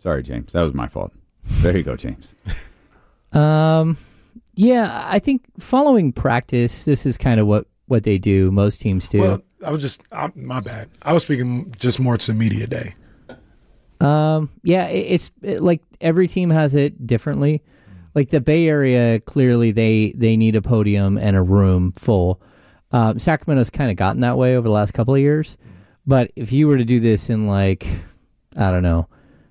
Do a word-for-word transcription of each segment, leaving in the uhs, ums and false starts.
Sorry, James. That was my fault. There you go, James. um, yeah, I think following practice, this is kind of what, what they do. Most teams do. Well, I was just, I, my bad. I was speaking just more to media day. Um, yeah, it, it's it, like every team has it differently. Like the Bay Area, clearly they, they need a podium and a room full. Um, Sacramento's kind of gotten that way over the last couple of years. But if you were to do this in like, I don't know,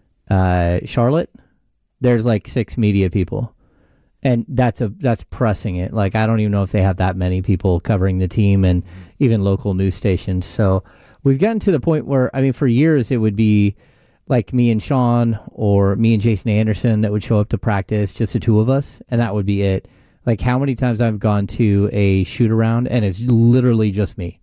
uh, Charlotte, there's like six media people. And that's a that's pressing it. Like, I don't even know if they have that many people covering the team and even local news stations. So we've gotten to the point where, I mean, for years it would be like me and Sean or me and Jason Anderson that would show up to practice, just the two of us, and that would be it. Like, how many times I've gone to a shoot around and it's literally just me.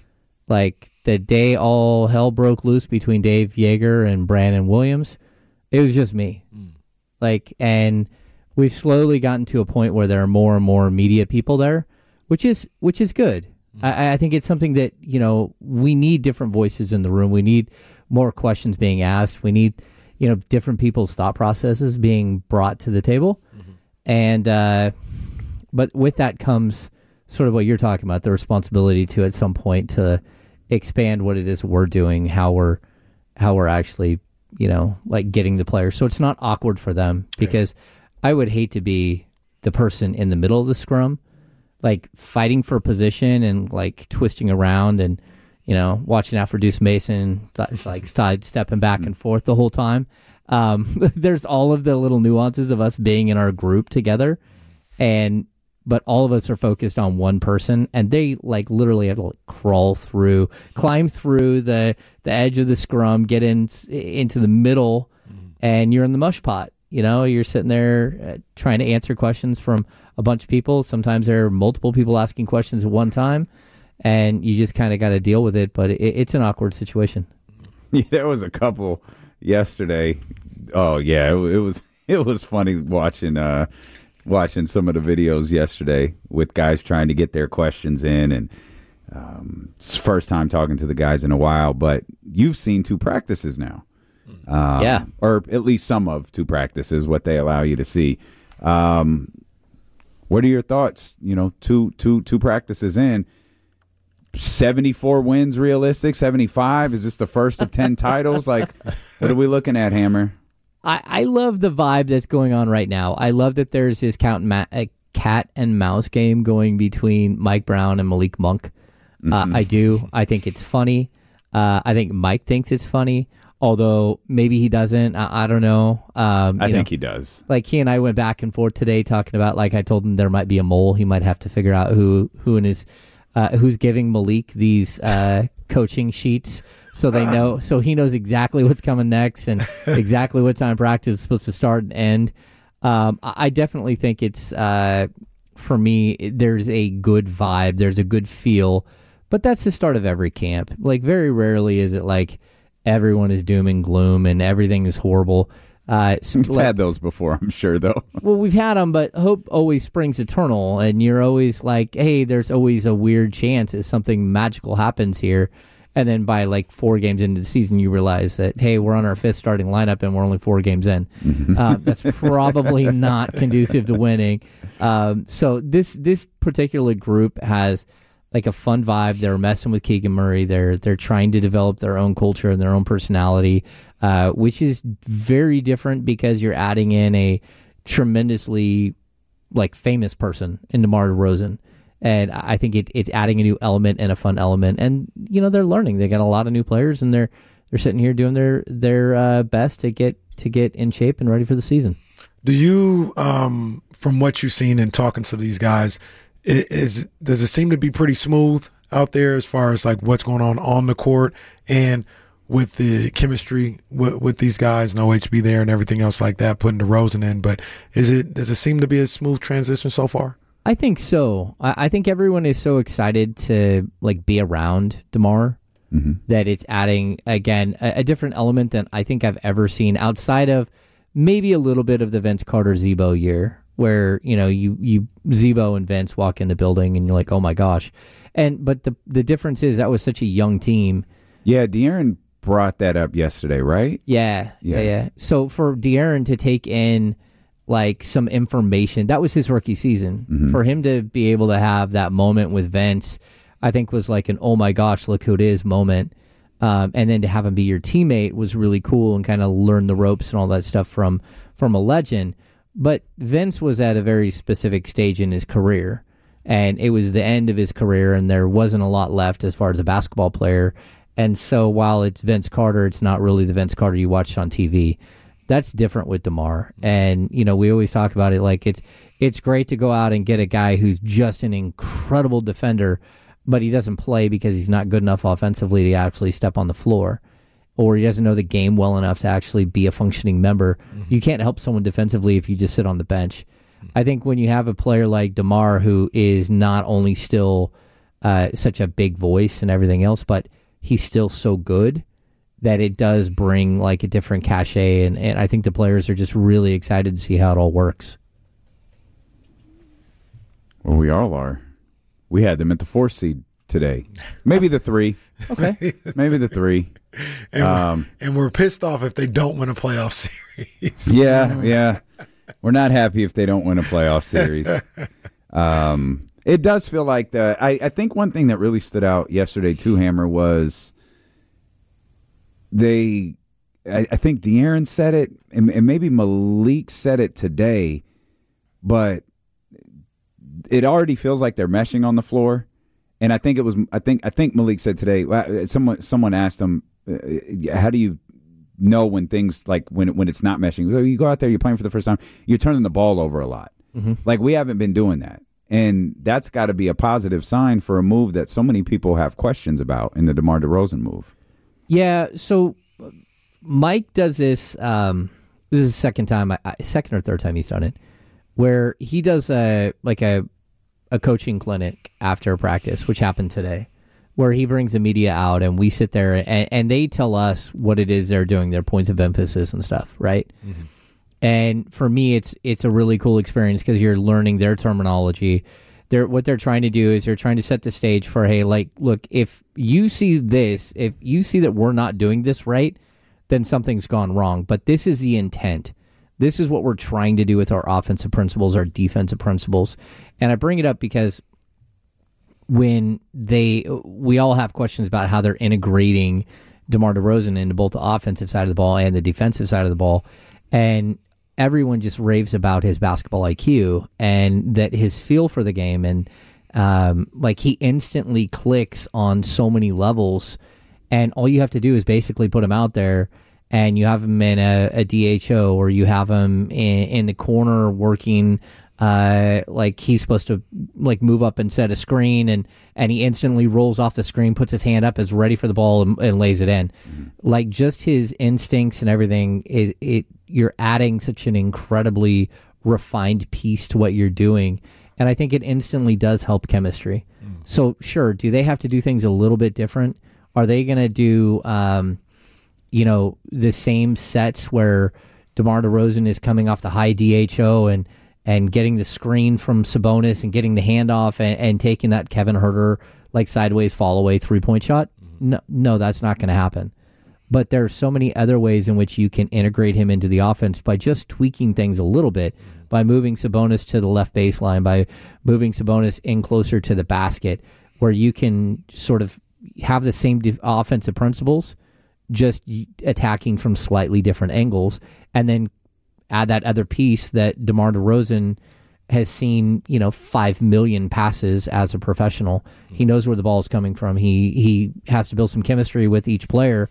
Like, the day all hell broke loose between Dave Yeager and Brandon Williams, it was just me. Mm. Like, and we've slowly gotten to a point where there are more and more media people there, which is which is good. Mm. I, I think it's something that, you know, we need different voices in the room. We need more questions being asked. We need, you know, different people's thought processes being brought to the table. Mm-hmm. And, uh, but with that comes sort of what you're talking about, the responsibility to, at some point, to expand what it is we're doing, how we're, how we're actually, you know, like getting the players. So it's not awkward for them, because right. I would hate to be the person in the middle of the scrum, like fighting for position and like twisting around and, you know, watching out for Deuce Mason, like stepping back and forth the whole time. Um, there's all of the little nuances of us being in our group together, and but all of us are focused on one person, and they like literally have to like, crawl through, climb through the, the edge of the scrum, get in into the middle, and you're in the mush pot. You know, you're sitting there uh, trying to answer questions from a bunch of people. Sometimes there are multiple people asking questions at one time, and you just kind of got to deal with it. But it, it's an awkward situation. Yeah, there was a couple yesterday. Oh yeah, it, it was it was funny watching uh, watching some of the videos yesterday with guys trying to get their questions in, and um, it's first time talking to the guys in a while. But you've seen two practices now, um, yeah, or at least some of two practices, what they allow you to see. Um, what are your thoughts? You know, two two two practices in. seventy-four wins realistic? seventy-five? Is this the first of ten titles? Like, what are we looking at, Hammer? I, I love the vibe that's going on right now. I love that there's this count ma- a cat and mouse game going between Mike Brown and Malik Monk. Uh, mm-hmm. I do. I think it's funny. Uh, I think Mike thinks it's funny, although maybe he doesn't. I, I don't know. Um, I think know, he does. Like, he and I went back and forth today talking about, like, I told him there might be a mole. He might have to figure out who, who in his... Uh, who's giving Malik these uh, coaching sheets so they know, so he knows exactly what's coming next and exactly what time practice is supposed to start and end. Um, I definitely think it's, uh, for me, there's a good vibe, there's a good feel, but that's the start of every camp. Like, very rarely is it like everyone is doom and gloom and everything is horrible. Uh, We've like, had those before, I'm sure, though. Well, we've had them, but hope always springs eternal, and you're always like, hey, there's always a weird chance that something magical happens here, and then by like four games into the season, you realize that, hey, we're on our fifth starting lineup, and we're only four games in. uh, that's probably not conducive to winning. Um, so this this particular group has like a fun vibe. They're messing with Keegan Murray. They're they're trying to develop their own culture and their own personality, uh, which is very different because you're adding in a tremendously like famous person in DeMar DeRozan. And I think it, it's adding a new element and a fun element. And, you know, they're learning. They got a lot of new players, and they're they're sitting here doing their their uh, best to get to get in shape and ready for the season. Do you, um, from what you've seen and talking to these guys, Is does it seem to be pretty smooth out there as far as like what's going on on the court and with the chemistry with, with these guys, no H B there and everything else like that, putting DeRozan in? But is it does it seem to be a smooth transition so far? I think so. I, I think everyone is so excited to like be around DeMar mm-hmm. that it's adding again a, a different element than I think I've ever seen outside of maybe a little bit of the Vince Carter Zebo year, where, you know, you, you Zebo and Vince walk in the building and you're like, oh my gosh. And but the the difference is that was such a young team. Yeah, De'Aaron brought that up yesterday, right? Yeah, yeah, Yeah. yeah. So for De'Aaron to take in like some information, that was his rookie season. Mm-hmm. For him to be able to have that moment with Vince, I think was like an oh my gosh, look who it is moment. Um, and then to have him be your teammate was really cool and kind of learn the ropes and all that stuff from from a legend. But Vince was at a very specific stage in his career, and it was the end of his career, and there wasn't a lot left as far as a basketball player. And so while it's Vince Carter, it's not really the Vince Carter you watched on T V. That's different with DeMar. And, you know, we always talk about it like it's it's great to go out and get a guy who's just an incredible defender, but he doesn't play because he's not good enough offensively to actually step on the floor, or he doesn't know the game well enough to actually be a functioning member. Mm-hmm. You can't help someone defensively if you just sit on the bench. Mm-hmm. I think when you have a player like DeMar who is not only still uh, such a big voice and everything else, but he's still so good that it does bring like a different cachet, and, and I think the players are just really excited to see how it all works. Well, we all are. We had them at the fourth seed today. Maybe the three. Okay. Maybe the three. And, Um, we're, and we're pissed off if they don't win a playoff series. Yeah, yeah. We're not happy if they don't win a playoff series. Um, it does feel like the. I, I think one thing that really stood out yesterday too, Hammer, was they. I, I think De'Aaron said it, and, and maybe Malik said it today, but it already feels like they're meshing on the floor. And I think it was. I think. I think Malik said today. Someone. Someone asked him, "How do you know when things like when when it's not meshing? So you go out there, you're playing for the first time, you're turning the ball over a lot. Mm-hmm. Like we haven't been doing that, and that's got to be a positive sign for a move that so many people have questions about in the DeMar DeRozan move. Yeah. So Mike does this. Um, this is the second time, I, second or third time he's done it, where he does a like a a coaching clinic after practice, which happened today, where he brings the media out and we sit there and, and they tell us what it is they're doing, their points of emphasis and stuff, right? Mm-hmm. And for me, it's it's a really cool experience because you're learning their terminology. They're what they're trying to do is they're trying to set the stage for, hey, like, look, if you see this, if you see that we're not doing this right, then something's gone wrong. But this is the intent. This is what we're trying to do with our offensive principles, our defensive principles. And I bring it up because when they, we all have questions about how they're integrating DeMar DeRozan into both the offensive side of the ball and the defensive side of the ball. And everyone just raves about his basketball I Q and that his feel for the game. And um, like he instantly clicks on so many levels. And all you have to do is basically put him out there and you have him in a, a D H O, or you have him in, in the corner working uh, like he's supposed to like move up and set a screen, and, and he instantly rolls off the screen, puts his hand up, is ready for the ball, and, and lays it in. Mm-hmm. Like just his instincts and everything, it, it you're adding such an incredibly refined piece to what you're doing. And I think it instantly does help chemistry. Mm-hmm. So sure, do they have to do things a little bit different? Are they going to do, um, you know, the same sets where DeMar DeRozan is coming off the high D H O and and getting the screen from Sabonis and getting the handoff and, and taking that Kevin Huerter like sideways fall away three point shot? Mm-hmm. No, no, that's not going to happen. But there are so many other ways in which you can integrate him into the offense by just tweaking things a little bit, mm-hmm. by moving Sabonis to the left baseline, by moving Sabonis in closer to the basket, where you can sort of have the same de- offensive principles, just attacking from slightly different angles, and then add that other piece that DeMar DeRozan has seen, you know, five million passes as a professional. Mm-hmm. He knows where the ball is coming from. He he has to build some chemistry with each player,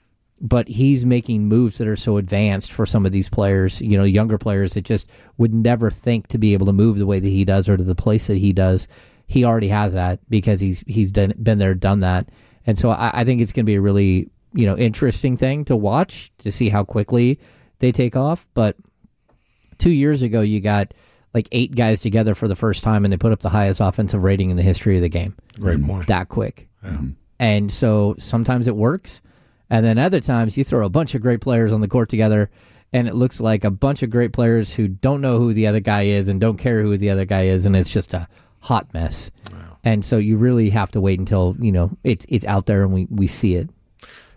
but he's making moves that are so advanced for some of these players, you know, younger players that just would never think to be able to move the way that he does or to the place that he does. He already has that because he's he's done, been there, done that. And so I, I think it's going to be a really, you know, interesting thing to watch to see how quickly they take off. But two years ago, you got like eight guys together for the first time, and they put up the highest offensive rating in the history of the game. Great point. That quick. Yeah. And so sometimes it works, and then other times you throw a bunch of great players on the court together, and it looks like a bunch of great players who don't know who the other guy is and don't care who the other guy is, and it's just a hot mess. Wow. And so you really have to wait until, you know, it's it's out there and we, we see it.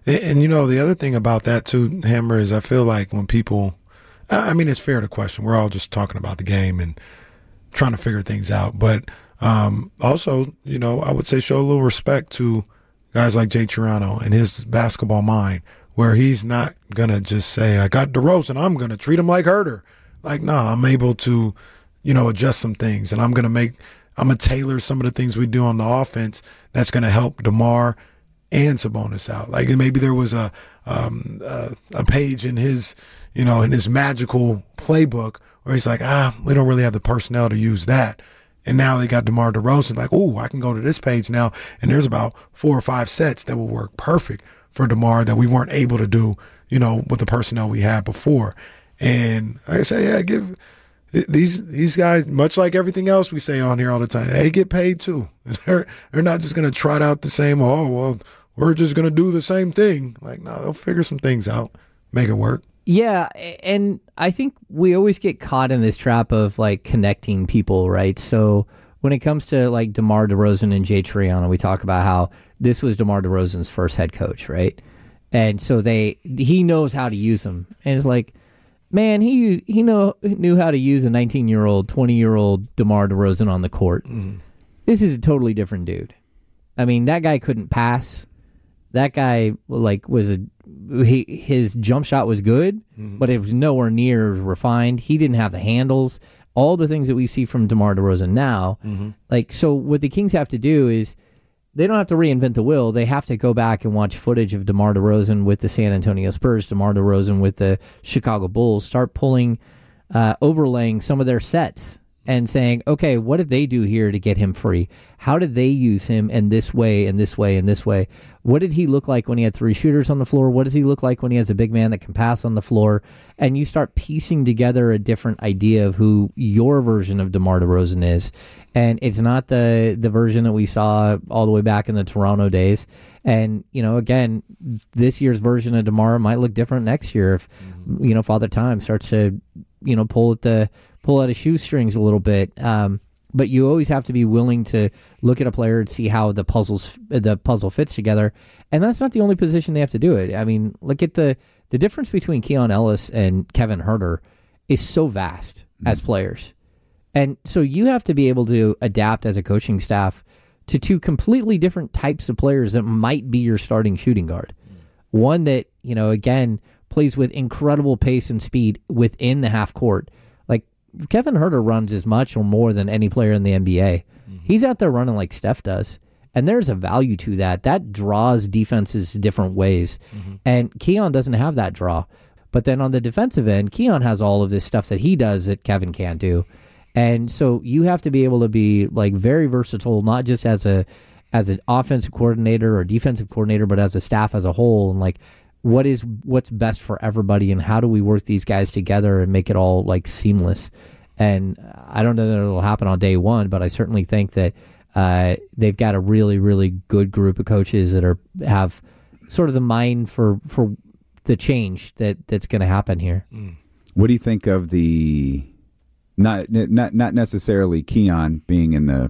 And, and, you know, the other thing about that, too, Hammer, is I feel like when people, I mean, it's fair to question. We're all just talking about the game and trying to figure things out. But um, also, you know, I would say show a little respect to guys like Jay Triano and his basketball mind, where he's not going to just say, I got DeRozan, I'm going to treat him like Herter. Like, no, I'm able to, you know, adjust some things, and I'm going to make, I'm going to tailor some of the things we do on the offense that's going to help DeMar and Sabonis out. Like, maybe there was a, um, a a page in his, you know, in his magical playbook where he's like, ah, we don't really have the personnel to use that. And now they got DeMar DeRozan, like, oh, I can go to this page now, and there's about four or five sets that will work perfect for DeMar that we weren't able to do, you know, with the personnel we had before. And like I say, yeah, give these these guys, much like everything else we say on here all the time, they get paid too. They're they're not just gonna trot out the same, oh well, we're just gonna do the same thing. Like, no, they'll figure some things out, make it work. Yeah, and I think we always get caught in this trap of like connecting people, right? So when it comes to like DeMar DeRozan and Jay Triano, we talk about how this was DeMar DeRozan's first head coach, right? And so they he knows how to use them, and it's like, man, he he know knew how to use a nineteen-year-old, twenty-year-old DeMar DeRozan on the court. Mm. This is a totally different dude. I mean, that guy couldn't pass. That guy like was a he his jump shot was good, mm-hmm. but it was nowhere near refined. He didn't have the handles. All the things that we see from DeMar DeRozan now, mm-hmm. like so, what the Kings have to do is they don't have to reinvent the wheel. They have to go back and watch footage of DeMar DeRozan with the San Antonio Spurs, DeMar DeRozan with the Chicago Bulls, start pulling, uh, overlaying some of their sets and saying, okay, what did they do here to get him free? How did they use him in this way, and this way, and this way? What did he look like when he had three shooters on the floor? What does he look like when he has a big man that can pass on the floor? And you start piecing together a different idea of who your version of DeMar DeRozan is. And it's not the the version that we saw all the way back in the Toronto days. And, you know, again, this year's version of DeMar might look different next year if, mm-hmm. you know, Father Time starts to, you know, pull at the pull out his shoestrings a little bit. Um, but you always have to be willing to look at a player and see how the puzzles the puzzle fits together. And that's not the only position they have to do it. I mean, look at the the difference between Keon Ellis and Kevin Huerter is so vast mm-hmm. as players. And so you have to be able to adapt as a coaching staff to two completely different types of players that might be your starting shooting guard. Mm-hmm. One that, you know, again, plays with incredible pace and speed within the half court. Like Kevin Huerter runs as much or more than any player in the N B A. Mm-hmm. He's out there running like Steph does. And there's a value to that. That draws defenses different ways. Mm-hmm. And Keon doesn't have that draw. But then on the defensive end, Keon has all of this stuff that he does that Kevin can't do. And so you have to be able to be like very versatile, not just as a as an offensive coordinator or defensive coordinator, but as a staff as a whole. And like, what is what's best for everybody, and how do we work these guys together and make it all like seamless? And I don't know that it'll happen on day one, but I certainly think that uh, they've got a really, really good group of coaches that are have sort of the mind for for the change that that's going to happen here. What do you think of the? Not not not necessarily Keon being in the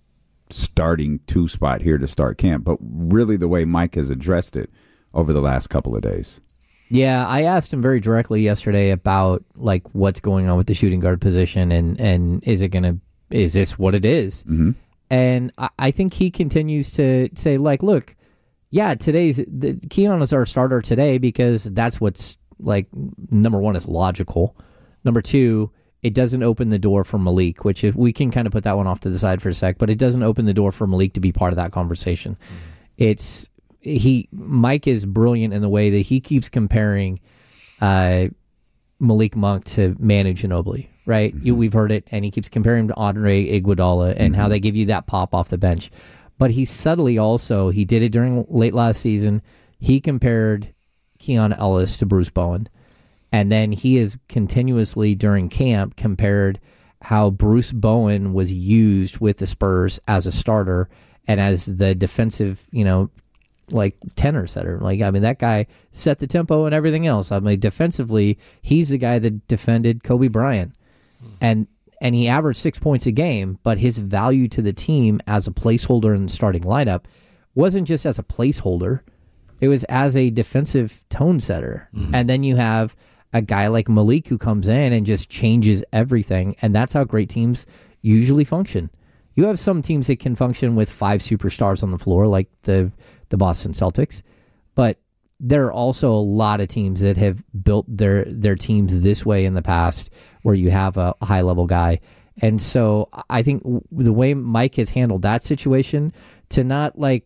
starting two spot here to start camp, but really the way Mike has addressed it over the last couple of days. Yeah, I asked him very directly yesterday about like what's going on with the shooting guard position, and, and is it gonna is this what it is? Mm-hmm. And I, I think he continues to say like, look, yeah, today's the, Keon is our starter today because that's what's like number one is logical. Number two, it doesn't open the door for Malik, which if we can kind of put that one off to the side for a sec, but it doesn't open the door for Malik to be part of that conversation. Mm-hmm. It's he Mike is brilliant in the way that he keeps comparing uh, Malik Monk to Manu Ginobili, right? Mm-hmm. You, we've heard it, and he keeps comparing him to Andre Iguodala and mm-hmm. how they give you that pop off the bench. But he subtly also, he did it during late last season, he compared Keon Ellis to Bruce Bowen. And then he has continuously during camp compared how Bruce Bowen was used with the Spurs as a starter and as the defensive, you know, like tenor setter. Like, I mean, that guy set the tempo and everything else. I mean, defensively, he's the guy that defended Kobe Bryant. And and he averaged six points a game, but his value to the team as a placeholder in the starting lineup wasn't just as a placeholder. It was as a defensive tone setter. Mm-hmm. And then you have a guy like Malik who comes in and just changes everything. And that's how great teams usually function. You have some teams that can function with five superstars on the floor, like the, the Boston Celtics. But there are also a lot of teams that have built their, their teams this way in the past where you have a high-level guy. And so I think the way Mike has handled that situation, to not like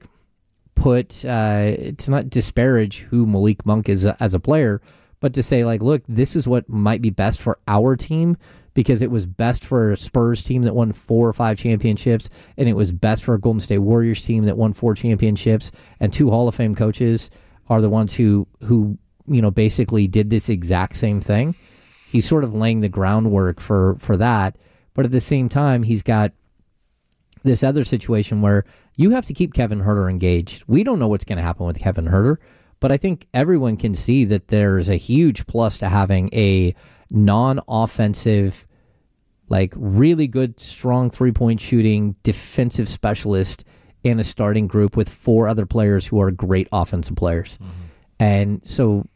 put, uh, to not disparage who Malik Monk is a, as a player, but to say, like, look, this is what might be best for our team because it was best for a Spurs team that won four or five championships, and it was best for a Golden State Warriors team that won four championships, and two Hall of Fame coaches are the ones who, who you know, basically did this exact same thing. He's sort of laying the groundwork for, for that, but at the same time, he's got this other situation where you have to keep Kevin Huerter engaged. We don't know what's going to happen with Kevin Huerter, but I think everyone can see that there's a huge plus to having a non-offensive, like really good, strong three-point shooting defensive specialist in a starting group with four other players who are great offensive players. Mm-hmm. And so,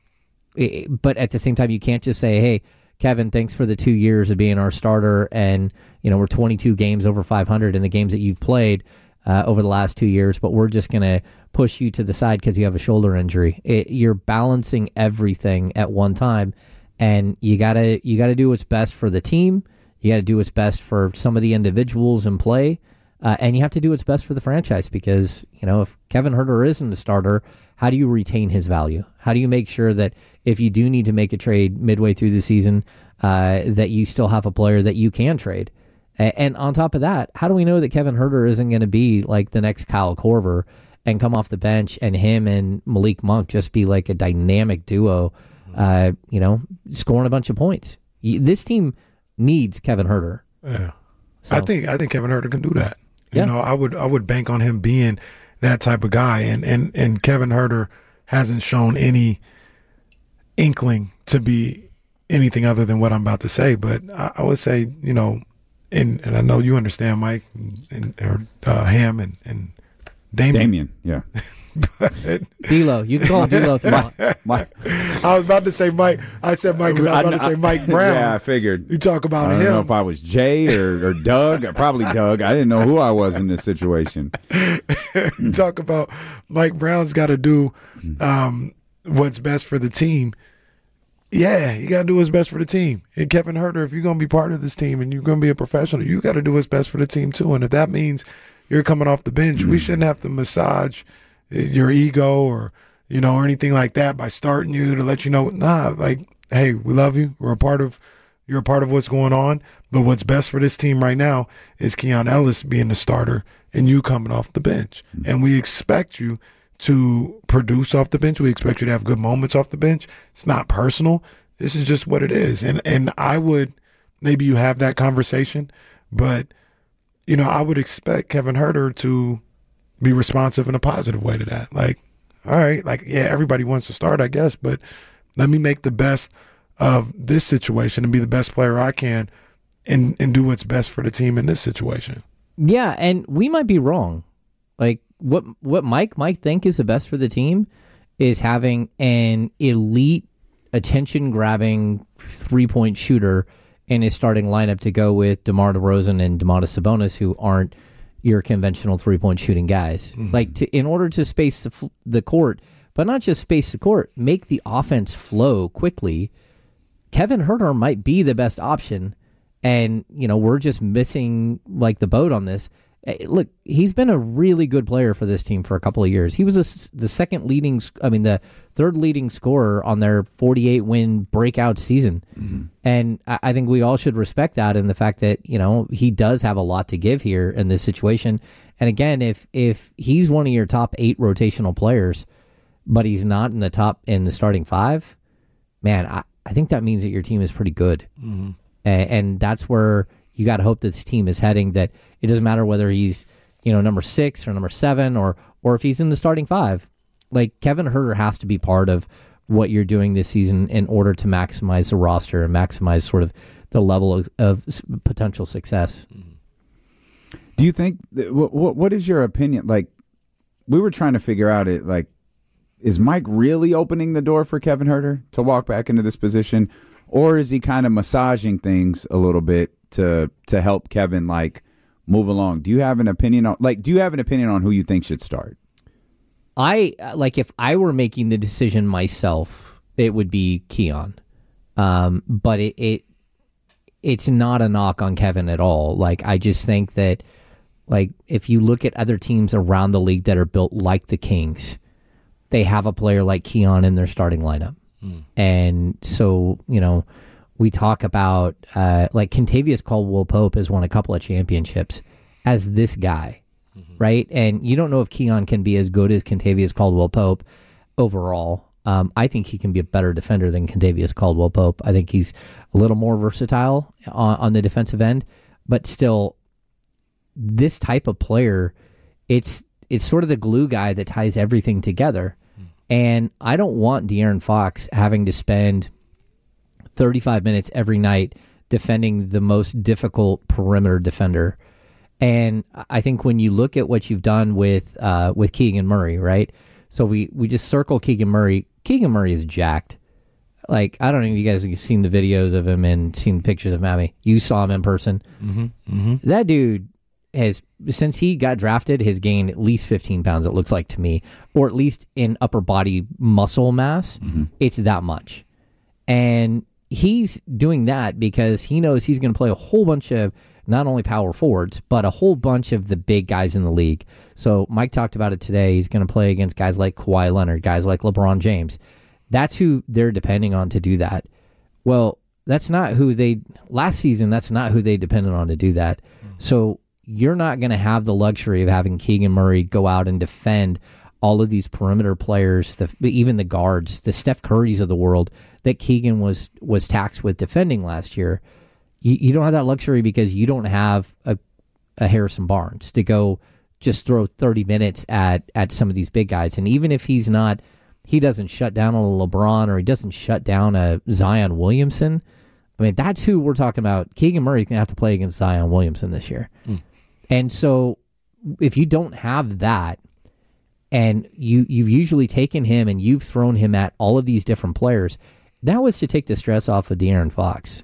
but at the same time, you can't just say, hey, Kevin, thanks for the two years of being our starter, and you know we're twenty-two games over five hundred in the games that you've played uh, over the last two years, but we're just going to push you to the side because you have a shoulder injury. It, you're balancing everything at one time, and you gotta you gotta do what's best for the team. You gotta do what's best for some of the individuals in play, uh, and you have to do what's best for the franchise because you know if Kevin Huerter isn't a starter, how do you retain his value? How do you make sure that if you do need to make a trade midway through the season, uh, that you still have a player that you can trade? A- and on top of that, how do we know that Kevin Huerter isn't going to be like the next Kyle Korver and come off the bench and him and Malik Monk just be like a dynamic duo, uh, you know, scoring a bunch of points? This team needs Kevin Huerter. Yeah, so. I think I think Kevin Huerter can do that. You yeah. know, I would I would bank on him being that type of guy, and and and Kevin Huerter hasn't shown any inkling to be anything other than what I'm about to say. But I, I would say, you know, and and I know you understand, Mike, and or uh, Ham and and Damian. Damian, yeah. D-Lo, you can call him D-Lo if you want. Mike. I was about to say Mike. I said Mike because I was about to say Mike Brown. Yeah, I figured. You talk about I don't him. know if I was Jay or, or Doug. Probably Doug. I didn't know who I was in this situation. You talk about Mike Brown's got to do um, what's best for the team. Yeah, you got to do what's best for the team. And Kevin Huerter, if you're going to be part of this team and you're going to be a professional, you got to do what's best for the team too. And if that means you're coming off the bench, we shouldn't have to massage your ego or, you know, or anything like that by starting you to let you know, nah, like, hey, we love you. We're a part of, you're a part of what's going on. But what's best for this team right now is Keon Ellis being the starter and you coming off the bench. And we expect you to produce off the bench. We expect you to have good moments off the bench. It's not personal. This is just what it is. And, and I would, maybe you have that conversation, but, you know, I would expect Kevin Huerter to be responsive in a positive way to that. Like, all right, like, yeah, everybody wants to start, I guess, but let me make the best of this situation and be the best player I can and, and do what's best for the team in this situation. Yeah, and we might be wrong. Like, what what Mike might think is the best for the team is having an elite, attention-grabbing three-point shooter in his starting lineup to go with DeMar DeRozan and Domantas Sabonis, who aren't your conventional three-point shooting guys. Mm-hmm. Like, to, in order to space the, the court, but not just space the court, make the offense flow quickly, Kevin Huerter might be the best option, and, you know, we're just missing, like, the boat on this. Look, he's been a really good player for this team for a couple of years. He was a, the second leading, I mean, the third leading scorer on their forty-eight win breakout season. Mm-hmm. And I, I think we all should respect that and the fact that, you know, he does have a lot to give here in this situation. And again, if if he's one of your top eight rotational players, but he's not in the top, in the starting five, man, I, I think that means that your team is pretty good. Mm-hmm. And, and that's where you got to hope that this team is heading, that it doesn't matter whether he's, you know, number six or number seven or or if he's in the starting five. Like, Kevin Huerter has to be part of what you're doing this season in order to maximize the roster and maximize sort of the level of, of potential success. Do you think, that, what, what is your opinion? Like, we were trying to figure out it, like, is Mike really opening the door for Kevin Huerter to walk back into this position, or is he kind of massaging things a little bit to to help Kevin like move along? Do you have an opinion on like do you have an opinion on who you think should start? I like if I were making the decision myself, it would be Keon. Um, but it, it it's not a knock on Kevin at all. Like I just think that like if you look at other teams around the league that are built like the Kings, they have a player like Keon in their starting lineup. Mm. And so, you know, we talk about uh, like Kentavious Caldwell-Pope has won a couple of championships as this guy, mm-hmm. right? And you don't know if Keon can be as good as Kentavious Caldwell-Pope overall. Um, I think he can be a better defender than Kentavious Caldwell-Pope. I think he's a little more versatile on, on the defensive end, but still, this type of player, it's it's sort of the glue guy that ties everything together. Mm. And I don't want De'Aaron Fox having to spend thirty-five minutes every night defending the most difficult perimeter defender. And I think when you look at what you've done with uh, with Keegan Murray, right? So we, we just circle Keegan Murray. Keegan Murray is jacked. Like, I don't know if you guys have seen the videos of him and seen pictures of him. I mean, you saw him in person. Mm-hmm, mm-hmm. That dude has, since he got drafted, has gained at least fifteen pounds, it looks like to me, or at least in upper body muscle mass. Mm-hmm. It's that much. And he's doing that because he knows he's going to play a whole bunch of not only power forwards, but a whole bunch of the big guys in the league. So Mike talked about it today. He's going to play against guys like Kawhi Leonard, guys like LeBron James. That's who they're depending on to do that. Well, that's not who they, last season, that's not who they depended on to do that. Mm-hmm. So you're not going to have the luxury of having Keegan Murray go out and defend all of these perimeter players, the, even the guards, the Steph Currys of the world that Keegan was, was taxed with defending last year. You, you don't have that luxury because you don't have a, a Harrison Barnes to go just throw thirty minutes at, at some of these big guys. And even if he's not, he doesn't shut down a LeBron or he doesn't shut down a Zion Williamson. I mean, that's who we're talking about. Keegan Murray's going to have to play against Zion Williamson this year. Mm. And so if you don't have that, and you, you've usually taken him and you've thrown him at all of these different players, that was to take the stress off of De'Aaron Fox.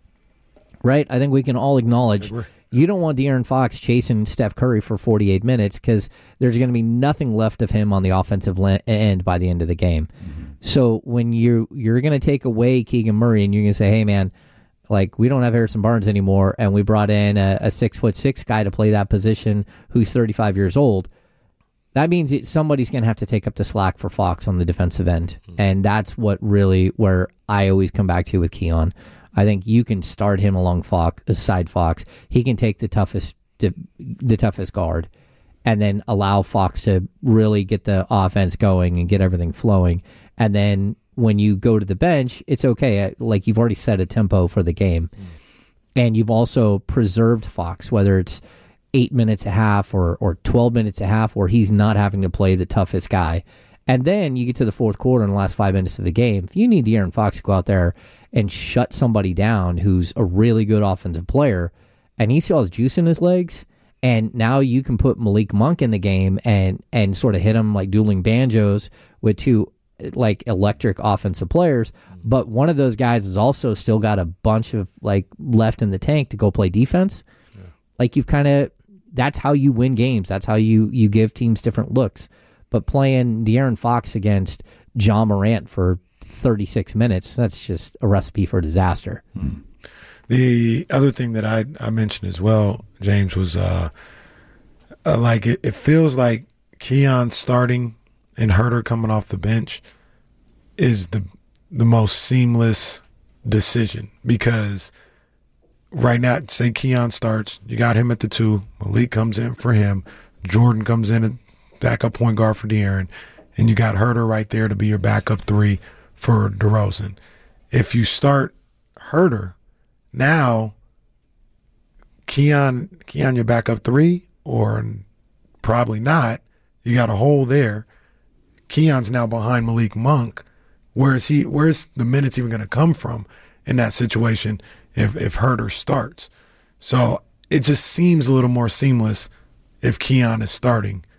Right? I think we can all acknowledge you don't want De'Aaron Fox chasing Steph Curry for forty-eight minutes because there's going to be nothing left of him on the offensive le- end by the end of the game. Mm-hmm. So when you, you're going to take away Keegan Murray and you're going to say, hey, man, like we don't have Harrison Barnes anymore and we brought in a, a six foot six guy to play that position who's thirty-five years old, that means it, somebody's going to have to take up the slack for Fox on the defensive end. Mm-hmm. And that's what really where I always come back to with Keon. I think you can start him along Fox, side Fox. He can take the toughest, the toughest guard, and then allow Fox to really get the offense going and get everything flowing. And then when you go to the bench, it's okay. Like you've already set a tempo for the game, mm. and you've also preserved Fox, whether it's eight minutes a half or or twelve minutes a half, where he's not having to play the toughest guy. And then you get to the fourth quarter in the last five minutes of the game. If you need De'Aaron Fox to go out there and shut somebody down who's a really good offensive player, and he still has juice in his legs, and now you can put Malik Monk in the game and and sort of hit him like dueling banjos with two like electric offensive players, but one of those guys has also still got a bunch of like left in the tank to go play defense. Yeah. Like you've kind of, that's how you win games. That's how you you give teams different looks. But playing De'Aaron Fox against John Morant for thirty-six minutes, that's just a recipe for disaster. Hmm. The other thing that I, I mentioned as well, James, was uh, uh, like it, it feels like Keon starting and Huerter coming off the bench is the the most seamless decision, because right now, say Keon starts, you got him at the two, Malik comes in for him, Jordan comes in at backup point guard for De'Aaron, and you got Huerter right there to be your backup three for DeRozan. If you start Huerter, now Keon, Keon your backup three, or probably not, you got a hole there. Keon's now behind Malik Monk. Where's he? Where's the minutes even going to come from in that situation if if Huerter starts? So it just seems a little more seamless if Keon is starting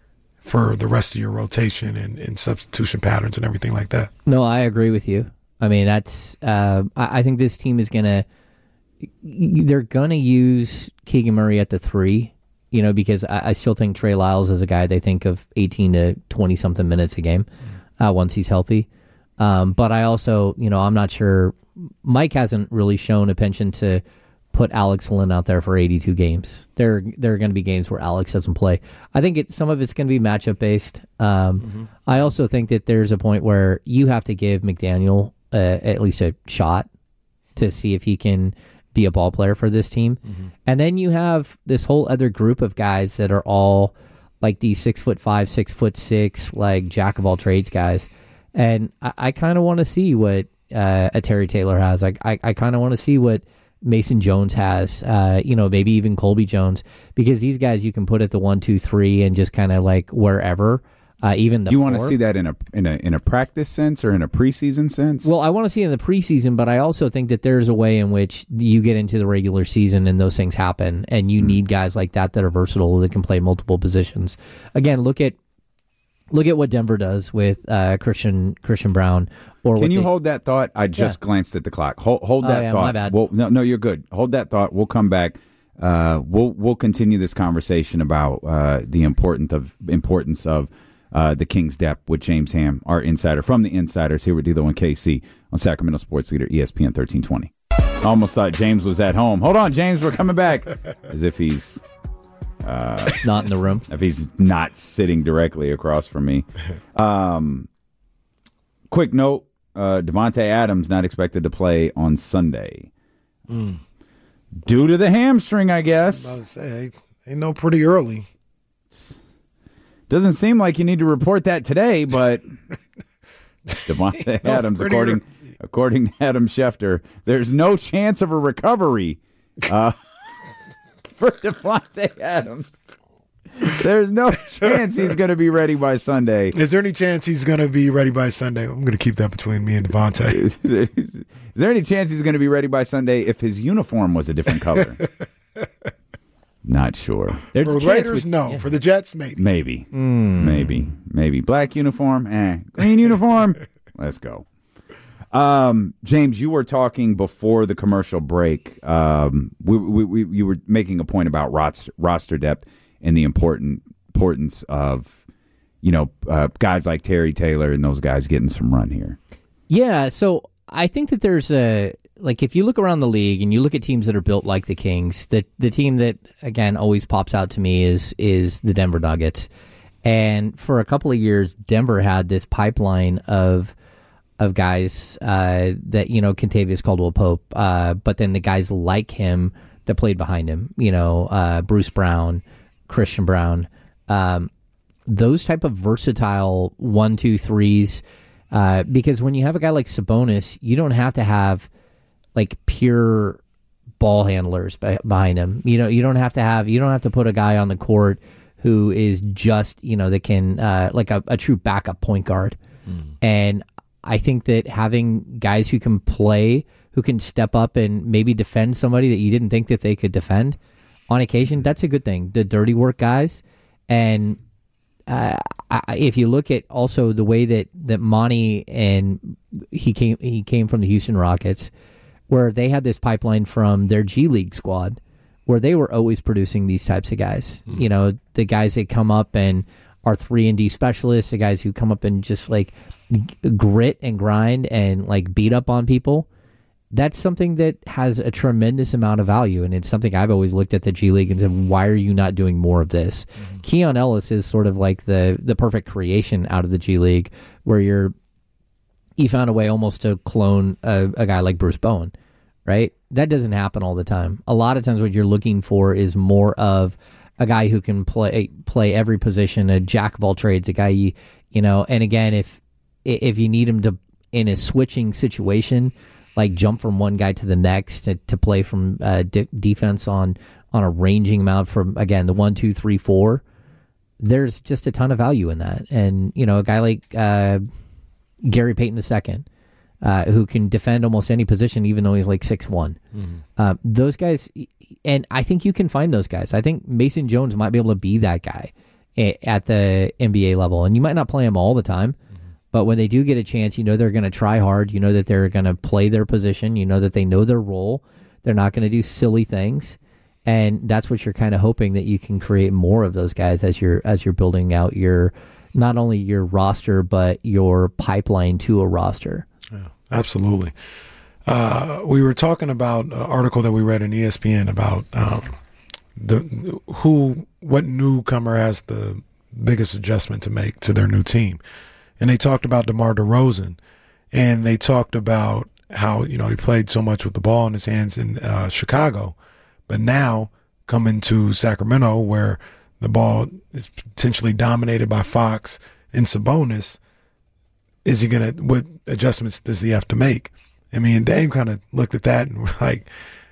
for the rest of your rotation and, and substitution patterns and everything like that. No, I agree with you. I mean, that's. Uh, I, I think this team is gonna. They're gonna use Keegan Murray at the three, you know, because I, I still think Trey Lyles is a guy they think of eighteen to twenty something minutes a game uh, once he's healthy. Um, but I also, you know, I'm not sure. Mike hasn't really shown a penchant to put Alex Lynn out there for eighty-two games. There, there are going to be games where Alex doesn't play. I think it, some of it's going to be matchup based. Um, mm-hmm. I also think that there's a point where you have to give McDaniel uh, at least a shot to see if he can be a ball player for this team. Mm-hmm. And then you have this whole other group of guys that are all like these six foot five, six foot six, like jack of all trades guys. And I, I kind of want to see what uh, a Terry Taylor has. Like I, I kind of want to see what Mason Jones has, uh, you know, maybe even Colby Jones, because these guys you can put at the one, two, three, and just kind of like wherever. Uh, even the you want to see that in a in a in a practice sense or in a preseason sense? Well, I want to see it in the preseason, but I also think that there's a way in which you get into the regular season and those things happen, and you mm. need guys like that that are versatile that can play multiple positions. Again, look at look at what Denver does with uh, Christian Christian Brown. Or can you they, hold that thought? I just yeah. glanced at the clock. Hold, hold oh, that yeah, thought. My bad. We'll, no, no, you're good. Hold that thought. We'll come back. Uh, we'll we'll continue this conversation about uh, the importance of importance of. Uh, the King's Depth with James Ham, our insider from the Insiders, here with D'Lo and K C on Sacramento Sports Leader E S P N thirteen twenty. Almost thought James was at home. Hold on, James, we're coming back. As if he's uh, not in the room. If he's not sitting directly across from me. Um, quick note, uh, Devontae Adams not expected to play on Sunday. Mm. Due to the hamstring, I guess. I was about to say, ain't no pretty early. Doesn't seem like you need to report that today, but Devontae no, Adams, according early. according to Adam Schefter, there's no chance of a recovery uh, for Devontae Adams. There's no chance he's going to be ready by Sunday. Is there any chance he's going to be ready by Sunday? I'm going to keep that between me and Devontae. Is, is, is there any chance he's going to be ready by Sunday if his uniform was a different color? Not sure. There's for the Raiders, we, no. Yeah. For the Jets, maybe. Maybe. Mm. Maybe. Maybe. Black uniform, eh. Green uniform, let's go. Um, James, you were talking before the commercial break. Um, we, we, we, you were making a point about roster, roster depth and the important importance of, you know, uh, guys like Terry Taylor and those guys getting some run here. Yeah, so I think that there's a... Like, if you look around the league and you look at teams that are built like the Kings, the the team that, again, always pops out to me is is the Denver Nuggets. And for a couple of years, Denver had this pipeline of of guys uh, that, you know, Kentavious Caldwell-Pope, uh, but then the guys like him that played behind him, you know, uh, Bruce Brown, Christian Brown, um, those type of versatile one, two, threes. Uh, because when you have a guy like Sabonis, you don't have to have like pure ball handlers behind him. You know, you don't have to have, you don't have to put a guy on the court who is just, you know, that can, uh, like a, a true backup point guard. Mm. And I think that having guys who can play, who can step up and maybe defend somebody that you didn't think that they could defend on occasion, that's a good thing. The dirty work guys. And uh, I, if you look at also the way that, that Monty and he came, he came from the Houston Rockets, where they had this pipeline from their G League squad where they were always producing these types of guys. Mm. You know, the guys that come up and are three and D specialists, the guys who come up and just like grit and grind and like beat up on people. That's something that has a tremendous amount of value, and it's something I've always looked at the G League and said, why are you not doing more of this? Mm-hmm. Keon Ellis is sort of like the the perfect creation out of the G League, where you're he found a way almost to clone a, a guy like Bruce Bowen, right? That doesn't happen all the time. A lot of times what you're looking for is more of a guy who can play play every position, a jack of all trades, a guy, you, you know, and again, if if you need him to, in a switching situation, like jump from one guy to the next to, to play from uh, de- defense on, on a ranging amount from, again, the one, two, three, four, there's just a ton of value in that. And, you know, a guy like uh, Gary Payton the second, uh, who can defend almost any position, even though he's like six one. Mm-hmm. Uh, those guys, and I think you can find those guys. I think Mason Jones might be able to be that guy at the N B A level. And you might not play them all the time, mm-hmm. but when they do get a chance, you know they're going to try hard. You know that they're going to play their position. You know that they know their role. They're not going to do silly things. And that's what you're kind of hoping, that you can create more of those guys as you're as you're building out your, not only your roster, but your pipeline to a roster. Yeah, absolutely. Uh, we were talking about an article that we read in E S P N about um, the who what newcomer has the biggest adjustment to make to their new team, and they talked about DeMar DeRozan, and they talked about how, you know, he played so much with the ball in his hands in uh, Chicago, but now coming to Sacramento where the ball is potentially dominated by Fox and Sabonis, is he gonna, what adjustments does he have to make? I mean, Dame kind of looked at that and were like,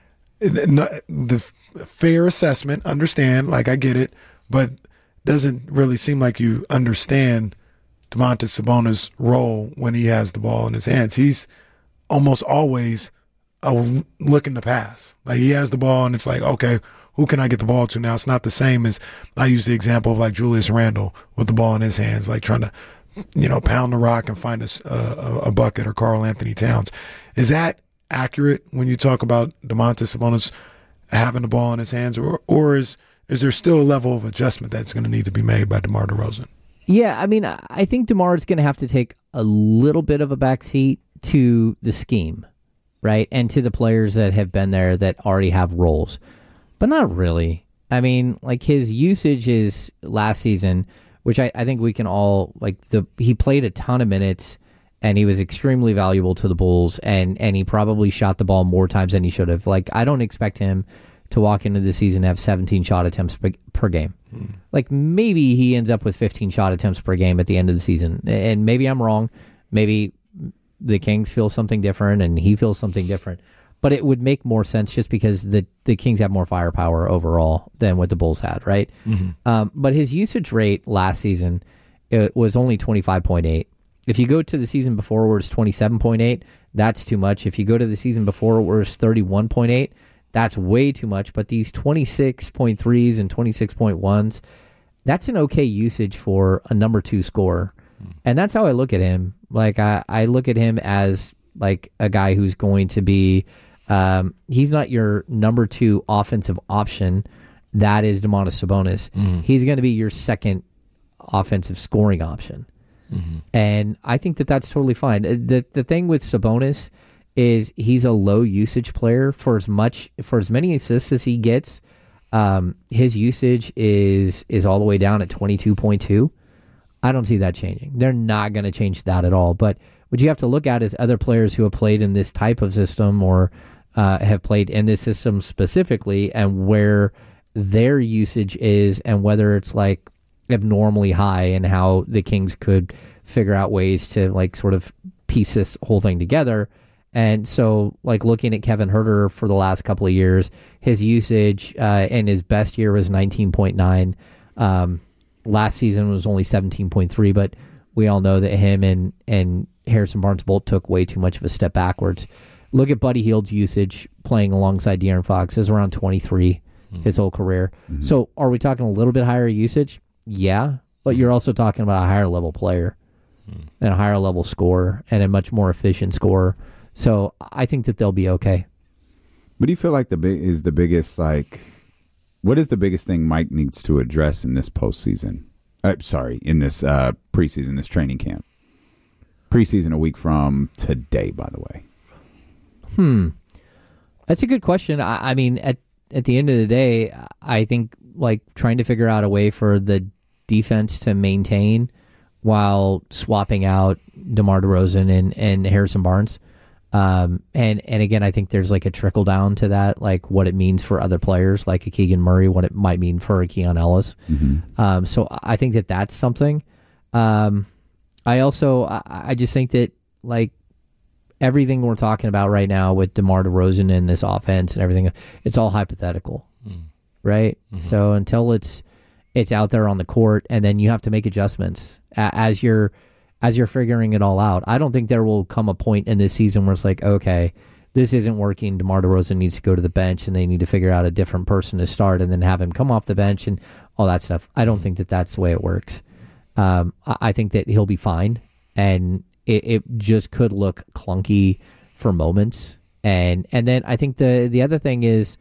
the fair assessment, understand, like I get it, but doesn't really seem like you understand Domantas Sabonis' role when he has the ball in his hands. He's almost always uh, looking to pass. Like, he has the ball and it's like, okay, who can I get the ball to now? It's not the same as, I use the example of like Julius Randle with the ball in his hands, like trying to, you know, pound the rock and find a, a, a bucket, or Karl Anthony Towns. Is that accurate when you talk about Domantas Sabonis having the ball in his hands, or or is is there still a level of adjustment that's going to need to be made by DeMar DeRozan? Yeah, I mean, I think DeMar is going to have to take a little bit of a backseat to the scheme, right, and to the players that have been there that already have roles, but not really. I mean, like, his usage is last season, which I, I think we can all, like, the he played a ton of minutes, and he was extremely valuable to the Bulls, and, and he probably shot the ball more times than he should have. Like, I don't expect him to walk into the season and have seventeen shot attempts per, per game. Hmm. Like, maybe he ends up with fifteen shot attempts per game at the end of the season. And maybe I'm wrong. Maybe the Kings feel something different, and he feels something different. But it would make more sense just because the, the Kings have more firepower overall than what the Bulls had, right? Mm-hmm. Um, but his usage rate last season, it was only twenty-five point eight. If you go to the season before where it's twenty-seven point eight, that's too much. If you go to the season before where it's thirty-one point eight, that's way too much. But these twenty-six point threes and twenty-six point ones, that's an okay usage for a number two scorer. Mm. And that's how I look at him. Like, I, I look at him as like a guy who's going to be, um, he's not your number two offensive option. That is Domantas Sabonis. Mm-hmm. He's going to be your second offensive scoring option. Mm-hmm. And I think that that's totally fine. The the thing with Sabonis is he's a low usage player. For as much for as many assists as he gets, um, his usage is is all the way down at twenty-two point two. I don't see that changing. They're not going to change that at all. But what you have to look at is other players who have played in this type of system, or uh, have played in this system specifically, and where their usage is, and whether it's like abnormally high, and how the Kings could figure out ways to like sort of piece this whole thing together. And so, like, looking at Kevin Huerter for the last couple of years, his usage uh, in his best year was nineteen point nine. Um, last season was only seventeen point three, but we all know that him and, and Harrison Barnes both took way too much of a step backwards. Look at Buddy Hield's usage playing alongside De'Aaron Fox. It was around twenty-three mm-hmm. his whole career. Mm-hmm. So are we talking a little bit higher usage? Yeah, but you're also talking about a higher level player mm. and a higher level scorer and a much more efficient scorer. So I think that they'll be okay. What do you feel like the big is the biggest, like, what is the biggest thing Mike needs to address in this postseason? Uh, sorry, in this uh, preseason, this training camp. Preseason a week from today, by the way. Hmm. That's a good question. I, I mean, at at the end of the day, I think, like, trying to figure out a way for the defense to maintain while swapping out DeMar DeRozan and, and Harrison Barnes. Um, and, and again, I think there's like a trickle down to that, like what it means for other players, like a Keegan Murray, what it might mean for a Keon Ellis. Mm-hmm. Um, so I think that that's something. Um, I also, I, I just think that, like, everything we're talking about right now with DeMar DeRozan and this offense and everything, it's all hypothetical. Mm. Right? Mm-hmm. So until it's it's out there on the court, and then you have to make adjustments as you're as you're figuring it all out. I don't think there will come a point in this season where it's like, okay, this isn't working. DeMar DeRozan needs to go to the bench, and they need to figure out a different person to start, and then have him come off the bench, and all that stuff. I don't think that that's the way it works. Um, I, I think that he'll be fine, and it, it just could look clunky for moments. And and then I think the the other thing is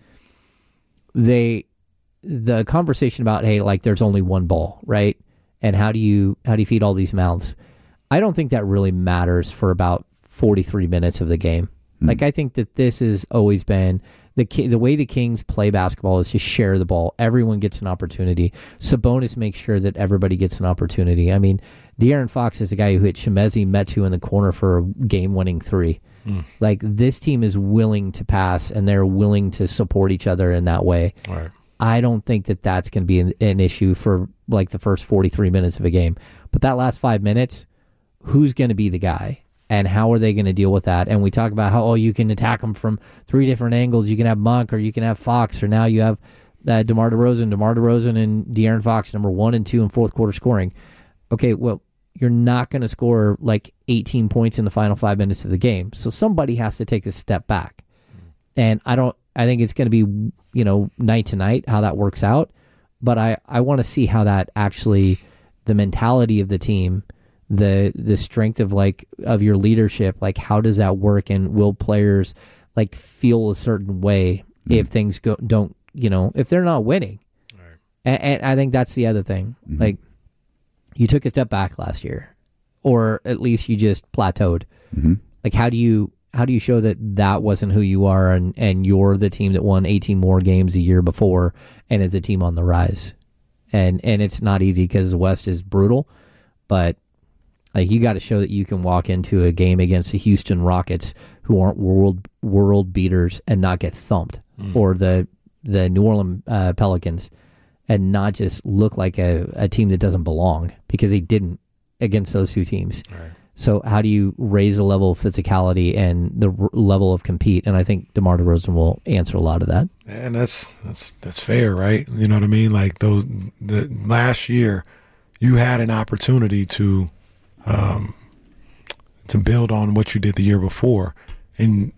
they the conversation about, hey, like there's only one ball, right? And how do you how do you feed all these mouths? I don't think that really matters for about forty-three minutes of the game. Mm. Like I think that this has always been the the way the Kings play basketball is to share the ball. Everyone gets an opportunity. Sabonis makes sure that everybody gets an opportunity. I mean, De'Aaron Fox is a guy who hit Chimezie Metu in the corner for a game-winning three. Mm. Like this team is willing to pass, and they're willing to support each other in that way. Right. I don't think that that's going to be an, an issue for like the first forty-three minutes of a game. But that last five minutes, who's going to be the guy? And how are they going to deal with that? And we talk about how, oh, you can attack them from three different angles. You can have Monk, or you can have Fox, or now you have uh, DeMar DeRozan, DeMar DeRozan and De'Aaron Fox, number one and two in fourth quarter scoring. Okay, well, you're not going to score like eighteen points in the final five minutes of the game. So somebody has to take a step back. And I don't, I think it's going to be, you know, night to night how that works out. But I, I want to see how that actually, the mentality of the team, the the strength of like of your leadership, like how does that work, and will players like feel a certain way mm. if things go don't, you know, if they're not winning. Right. And, and I think that's the other thing. Mm-hmm. Like you took a step back last year, or at least you just plateaued. Mm-hmm. Like how do you how do you show that that wasn't who you are, and and you're the team that won eighteen more games a year before and is a team on the rise? And and it's not easy because the West is brutal, but like you got to show that you can walk into a game against the Houston Rockets, who aren't world world beaters, and not get thumped, mm. or the the New Orleans uh, Pelicans, and not just look like a, a team that doesn't belong, because they didn't against those two teams. Right. So how do you raise the level of physicality and the r- level of compete? And I think DeMar DeRozan will answer a lot of that. And that's that's that's fair, right? You know what I mean? Like those the last year, you had an opportunity to. Um, to build on what you did the year before. And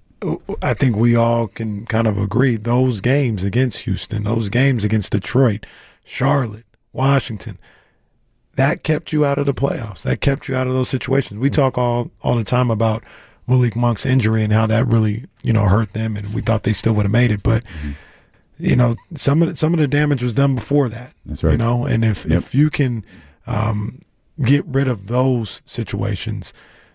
I think we all can kind of agree those games against Houston, those games against Detroit, Charlotte, Washington, that kept you out of the playoffs. That kept you out of those situations. We talk all, all the time about Malik Monk's injury and how that really, you know, hurt them, and we thought they still would have made it. But, mm-hmm. you know, some of the, some of the damage was done before that. That's right. You know, and if, yep. if you can um, – get rid of those situations,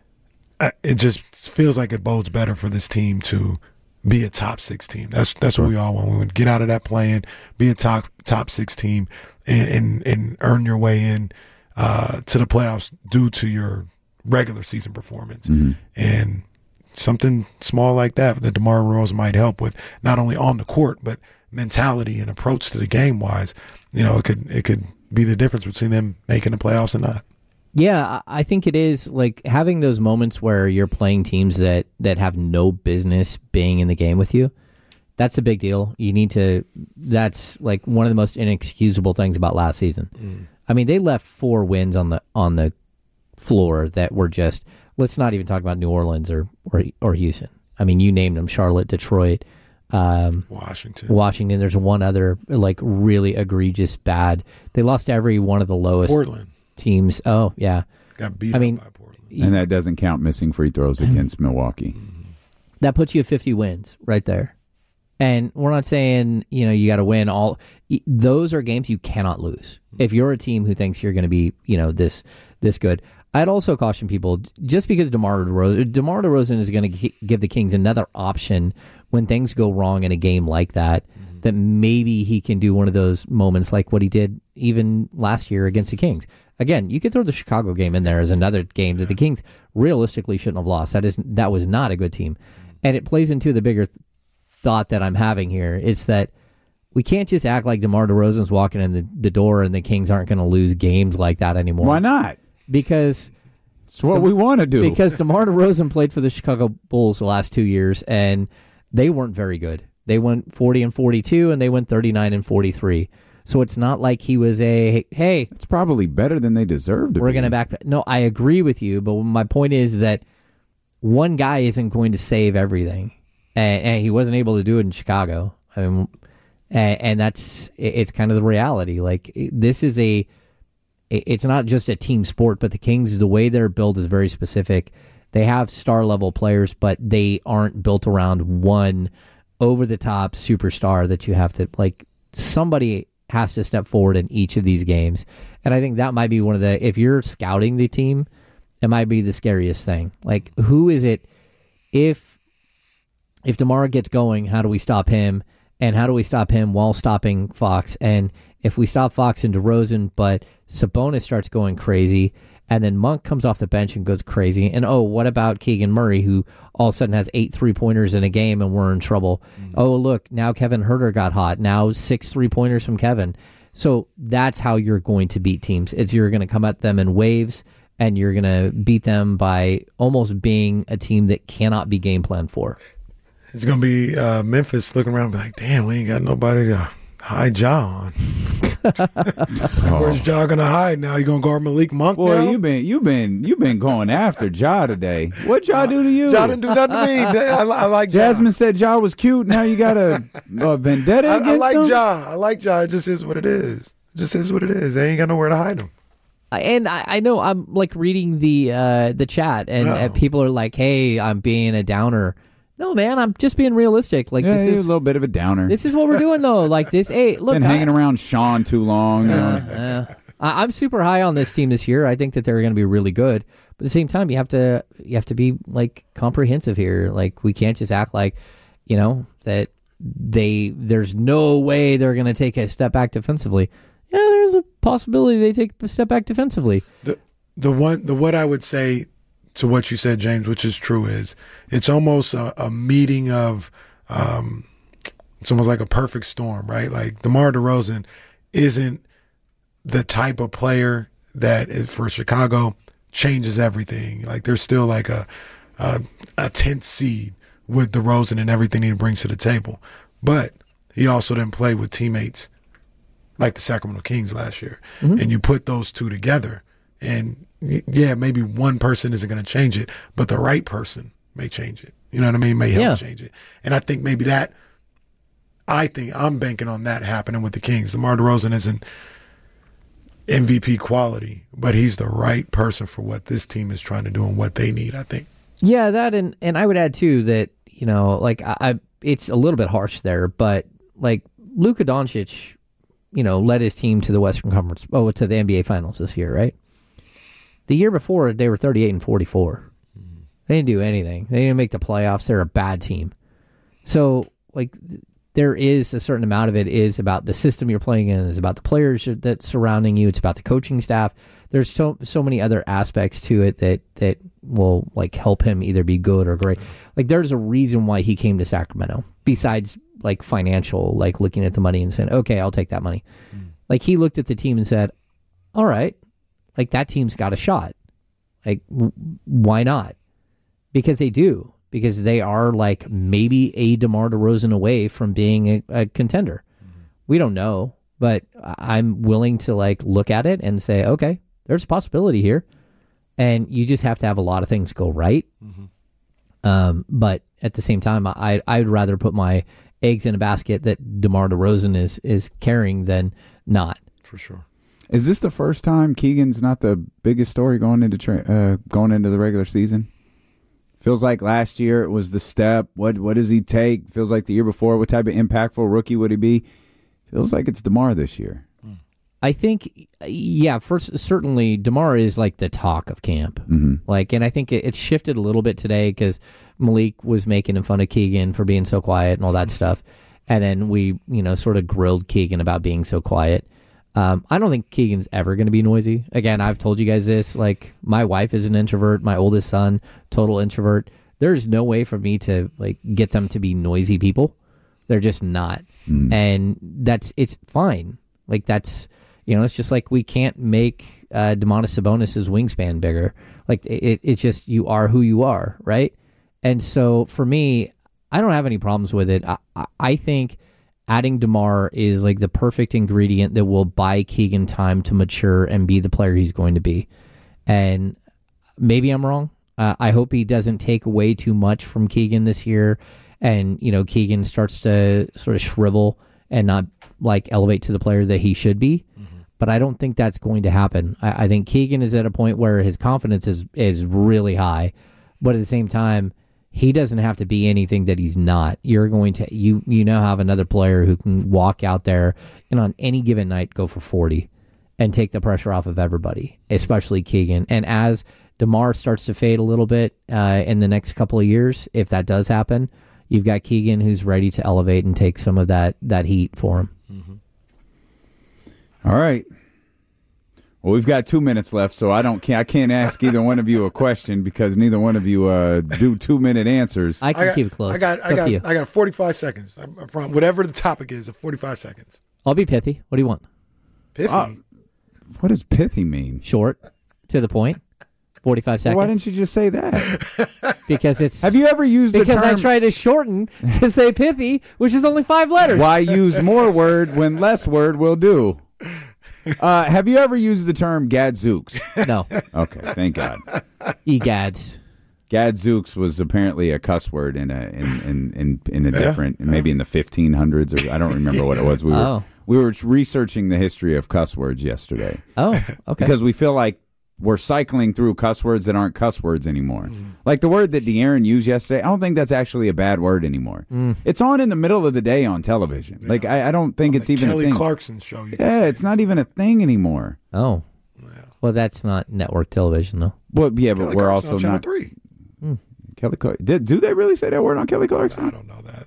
it just feels like it bodes better for this team to be a top six team. That's that's what we all want. We want to get out of that playing, be a top top six team, and and, and earn your way in uh, to the playoffs due to your regular season performance. Mm-hmm. And something small like that that DeMar DeRozan might help with, not only on the court but mentality and approach to the game wise. You know, it could it could be the difference between them making the playoffs and not. Yeah, I think it is like having those moments where you're playing teams that, that have no business being in the game with you. That's a big deal. You need to, that's like one of the most inexcusable things about last season. Mm. I mean, they left four wins on the on the floor that were just, let's not even talk about New Orleans or or, or Houston. I mean, you named them, Charlotte, Detroit, um, Washington. Washington. There's one other like really egregious bad. They lost to every one of the lowest. Portland. Teams. Oh, yeah. Got beat I mean, up by Portland. And that doesn't count missing free throws against Milwaukee. That puts you at fifty wins right there. And we're not saying, you know, you got to win all. Those are games you cannot lose. If you're a team who thinks you're going to be, you know, this this good. I'd also caution people, just because DeMar DeRozan, DeMar DeRozan is going to give the Kings another option when things go wrong in a game like that, mm-hmm. that maybe he can do one of those moments like what he did even last year against the Kings. Again, you could throw the Chicago game in there as another game that the Kings realistically shouldn't have lost. That is that was not a good team. And it plays into the bigger th- thought that I'm having here. It's that we can't just act like DeMar DeRozan's walking in the, the door and the Kings aren't going to lose games like that anymore. Why not? Because it's what the, we want to do. Because DeMar DeRozan played for the Chicago Bulls the last two years, and they weren't very good. They went forty and forty-two, and they went thirty-nine and forty-three. So it's not like he was a, hey. It's probably better than they deserve to we're be. We're going to back. No, I agree with you, but my point is that one guy isn't going to save everything. And, and he wasn't able to do it in Chicago. I mean, and, and that's it's kind of the reality. Like this is a, it's not just a team sport, but the Kings, the way they're built is very specific. They have star level players, but they aren't built around one over the top superstar that you have to like. Somebody has to step forward in each of these games, and I think that might be one of the. If you're scouting the team, it might be the scariest thing. Like, who is it? If if DeMar gets going, how do we stop him? And how do we stop him while stopping Fox? And if we stop Fox and DeRozan, but Sabonis starts going crazy, and then Monk comes off the bench and goes crazy. And, oh, what about Keegan Murray, who all of a sudden has eight three-pointers in a game and we're in trouble? Mm-hmm. Oh, look, now Kevin Huerter got hot. Now six three-pointers from Kevin. So that's how you're going to beat teams. It's you're going to come at them in waves, and you're going to beat them by almost being a team that cannot be game planned for. It's going to be uh, Memphis looking around and be like, damn, we ain't got nobody to hide Ja on. Where's Ja gonna hide now? You gonna guard Malik Monk Boy, now? you been you been you been going after Ja today. What Ja do to you? Ja didn't do nothing to me. I, I like Ja. Jasmine said Ja was cute. Now you got a, a vendetta I, against I like him? Ja. I like Ja. It just is what it is. It just is what it is. They ain't got nowhere to hide him. And I, I know I'm like reading the uh, the chat, and, No. and people are like, "Hey, I'm being a downer." No, man, I'm just being realistic. Like Yeah, this you're is a little bit of a downer. this is what we're doing though. Like this, hey, look, been I- hanging around Sean too long. you know. Uh, I- I'm super high on this team this year. I think that they're going to be really good. But at the same time, you have to you have to be like comprehensive here. Like we can't just act like, you know, that they there's no way they're going to take a step back defensively. Yeah, there's a possibility they take a step back defensively. The the one the what I would say to what you said, James, which is true, is it's almost a, a meeting of um, it's almost like a perfect storm, right? Like DeMar DeRozan isn't the type of player that is, for Chicago changes everything. Like there's still like a a, a tenth seed with DeRozan and everything he brings to the table, but he also didn't play with teammates like the Sacramento Kings last year, mm-hmm. and you put those two together, and yeah, maybe one person isn't going to change it, but the right person may change it. You know what I mean? May help Yeah. change it. And I think maybe that, I think I'm banking on that happening with the Kings. DeMar DeRozan isn't M V P quality, but he's the right person for what this team is trying to do and what they need, I think. Yeah, that and and I would add too that, you know, like I, I it's a little bit harsh there, but like Luka Doncic, you know, led his team to the Western Conference, oh, to the N B A Finals this year, right? The year before, they were thirty-eight and forty-four. Mm-hmm. They didn't do anything. They didn't make the playoffs. They're a bad team. So, like, th- there is a certain amount of it is about the system you're playing in, is about the players that's surrounding you. It's about the coaching staff. There's so so many other aspects to it that that will like help him either be good or great. Like, there's a reason why he came to Sacramento besides like financial, like looking at the money and saying, okay, I'll take that money. Mm. Like, he looked at the team and said, all right, like that team's got a shot. Like, w- why not? Because they do. Because they are like maybe a DeMar DeRozan away from being a, a contender. Mm-hmm. We don't know, but I'm willing to like look at it and say, okay, there's a possibility here. And you just have to have a lot of things go right. Mm-hmm. Um, but at the same time, I, I'd rather put my eggs in a basket that DeMar DeRozan is, is carrying than not. For sure. Is this the first time Keegan's not the biggest story going into tra- uh, going into the regular season? Feels like last year it was the step. What what does he take? Feels like the year before, what type of impactful rookie would he be? Feels like it's DeMar this year. I think, yeah, first certainly DeMar is like the talk of camp. Mm-hmm. Like, and I think it, it shifted a little bit today because Malik was making fun of Keegan for being so quiet and all that stuff, and then we, you know, sort of grilled Keegan about being so quiet. Um, I don't think Keegan's ever going to be noisy. Again, I've told you guys this. Like, my wife is an introvert. My oldest son, total introvert. There's no way for me to like get them to be noisy people. They're just not, mm. and that's it's fine. Like that's you know, it's just like we can't make uh, Domantas Sabonis' wingspan bigger. Like it, it's just you are who you are, right? And so for me, I don't have any problems with it. I, I think adding DeMar is like the perfect ingredient that will buy Keegan time to mature and be the player he's going to be. And maybe I'm wrong. Uh, I hope he doesn't take away too much from Keegan this year. And, you know, Keegan starts to sort of shrivel and not like elevate to the player that he should be. Mm-hmm. But I don't think that's going to happen. I, I think Keegan is at a point where his confidence is is really high, but at the same time, he doesn't have to be anything that he's not. You're going to you you now have another player who can walk out there and on any given night go for forty and take the pressure off of everybody, especially Keegan. And as DeMar starts to fade a little bit uh, in the next couple of years, if that does happen, you've got Keegan who's ready to elevate and take some of that that heat for him. Mm-hmm. All right. Well, we've got two minutes left, so I don't can't, I can't ask either one of you a question because neither one of you uh, do two minute answers. I can I got, keep it close. I got, It's I up got, to you. I got forty-five seconds. I, I promise. Whatever the topic is, forty-five seconds. I'll be pithy. What do you want? Pithy. Uh, what does pithy mean? Short, to the point, forty-five seconds. Well, why didn't you just say that? Because it's Have you ever used because the term? I tried to shorten to say pithy, which is only five letters. Why use more word when less word will do? Uh, have you ever used the term gadzooks? No, Okay, thank God. egads. Gadzooks was apparently a cuss word in a in in in, in a different maybe in the fifteen hundreds or I don't remember what it was. We were Oh. we were researching the history of cuss words yesterday Oh, okay. because we feel like we're cycling through cuss words that aren't cuss words anymore. Mm-hmm. Like the word that De'Aaron used yesterday, I don't think that's actually a bad word anymore. Mm. It's on in the middle of the day on television. Like I, I don't think On it's the even Kelly a thing. Clarkson show. You can Yeah, say. it's not even a thing anymore. Oh, well, that's not network television, though. Well, yeah, but Kelly we're Clarkson also on Channel not Three. Kelly. Clark- Did do they really say that word on Kelly Clarkson? I I don't know that.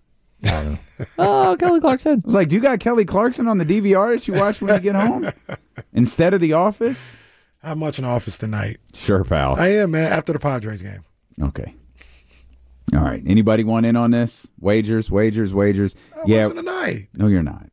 Oh, Kelly Clarkson. was like, do you got Kelly Clarkson on the D V R that you watch when you get home instead of The Office? I'm watching Office tonight. Sure, pal. I am, man. After the Padres game. Okay. All right. Anybody want in on this? Wagers, wagers, wagers. I'm Yeah. watching tonight. No, you're not.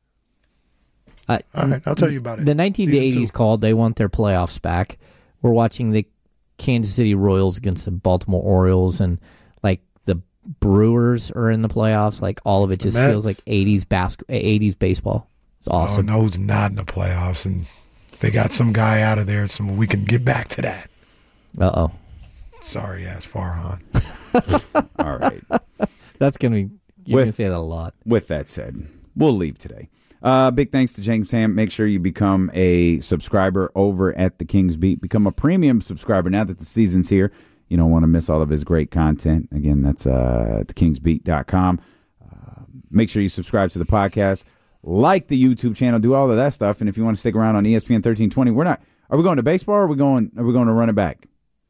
Uh, All right, I'll tell you about it. the nineteen Season eighties two. called. They want their playoffs back. We're watching the Kansas City Royals against the Baltimore Orioles, and like the Brewers are in the playoffs. Like all of it It's the just feels Mets. like eighties basketball, eighties baseball. It's awesome. Oh, no, who's not in the playoffs, and they got some guy out of there, so we can get back to that. Uh oh, Sorry, ass Farhan. All right. that's gonna be. You're With- gonna say that a lot. With that said, we'll leave today. Uh, big thanks to James Ham. Make sure you become a subscriber over at the Kings Beat. Become a premium subscriber now that the season's here. You don't want to miss all of his great content. Again, that's uh, at the kings beat dot com. Uh, make sure you subscribe to the podcast, like the YouTube channel, do all of that stuff. And if you want to stick around on E S P N thirteen twenty, we're not. Are we going to baseball? Or are we going? Are we going to run it back?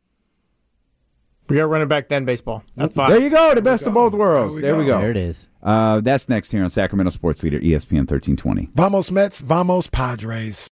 We got running back then baseball. At five. There you go. The best of both worlds. There we There we go. go. There it is. Uh, that's next here on Sacramento Sports Leader E S P N thirteen twenty. Vamos Mets, vamos Padres.